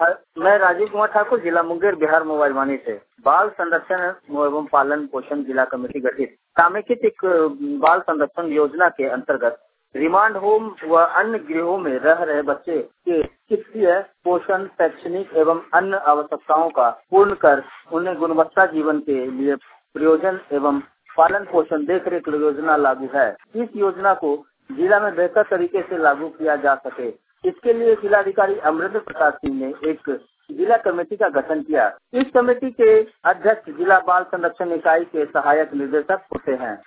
मैं राजीव कुमार ठाकुर, जिला मुंगेर, बिहार मोबाइल वाणी से। बाल संरक्षण एवं पालन पोषण जिला कमेटी गठित। समेकित एक बाल संरक्षण योजना के अंतर्गत रिमांड होम व अन्य गृहों में रह रहे बच्चे के चिकित्सीय, पोषण, शैक्षणिक एवं अन्य आवश्यकताओं का पूर्ण कर उन्हें गुणवत्ता जीवन के लिए प्रयोजन एवं पालन पोषण देखरेख योजना लागू है। इस योजना को जिला में बेहतर तरीके से लागू किया जा सके, इसके लिए जिलाधिकारी अमरेंद्र प्रसाद सिंह ने एक जिला कमेटी का गठन किया। इस कमेटी के अध्यक्ष जिला बाल संरक्षण इकाई के सहायक निदेशक होते हैं।